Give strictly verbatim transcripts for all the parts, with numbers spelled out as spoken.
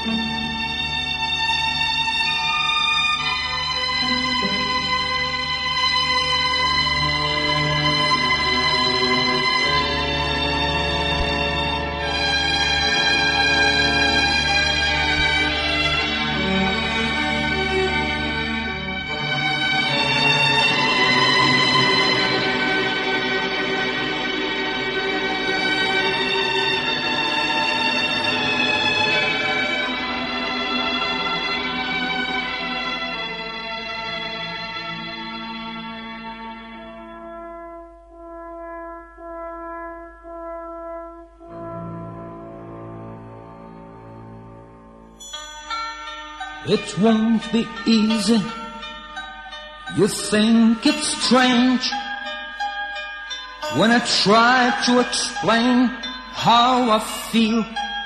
It won't be easy. You think it's strange when I try to explain how I feel,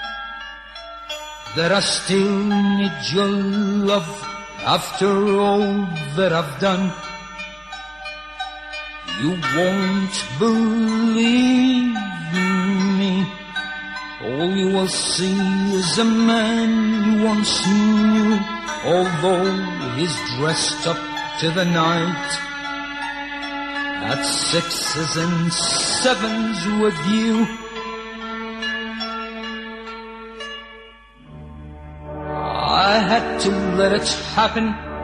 that I still need your love after all that I've done. You won't believe me. All you will see is a man you once knew, although he's dressed up to the night at sixes and sevens with you. I had to let it happen.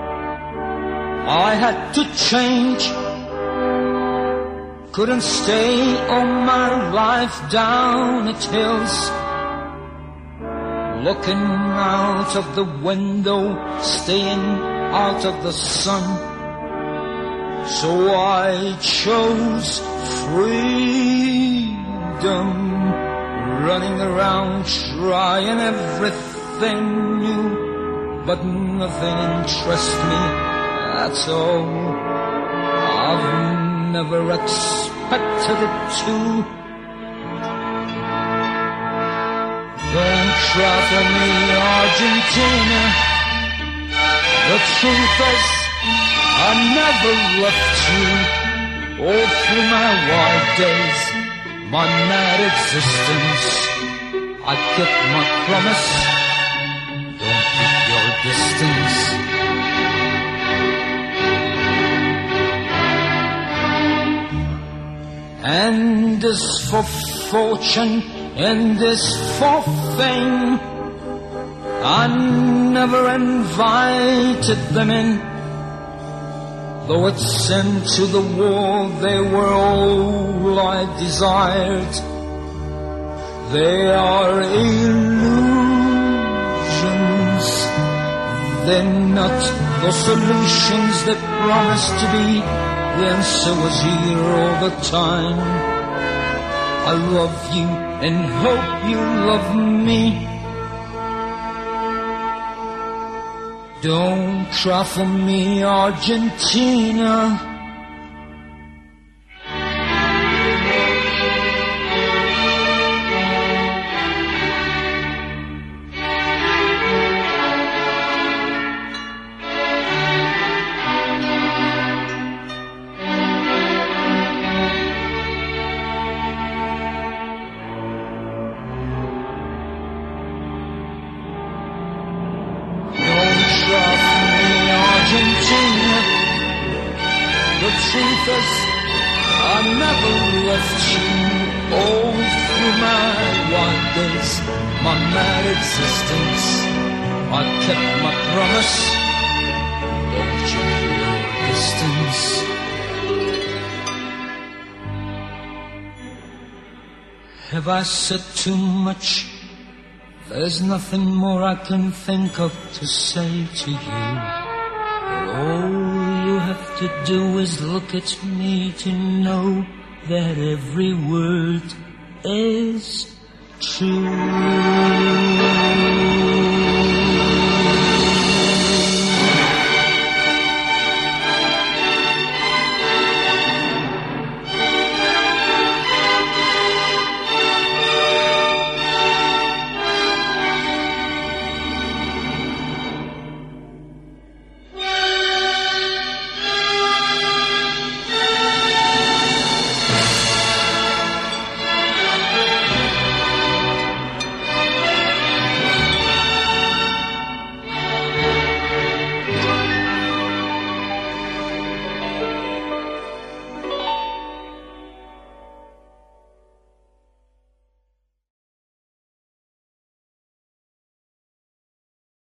I had to change. Couldn't stay all my life down at hills, looking out of the window, staying out of the sun. So I chose freedom, running around trying everything new, but nothing interests me at all. I've never expected it to. Don't try for me, Argentina. The truth is, I never left you. All through my wild days, my mad existence, I kept my promise. Don't keep your distance. And as for fortune, and as for fame, I never invited them in. Though it sent to the war, they were all I desired. They are illusions. They're not the solutions that promise to be. The answer was here all the time. I love you and hope you love me. Don't cry for me, Argentina. The truth is, I never left you. All through my wild days, my mad existence, I kept my promise. Don't keep your distance. Have I said too much? There's nothing more I can think of to say to you. All you have to do is look at me to know that every word is true.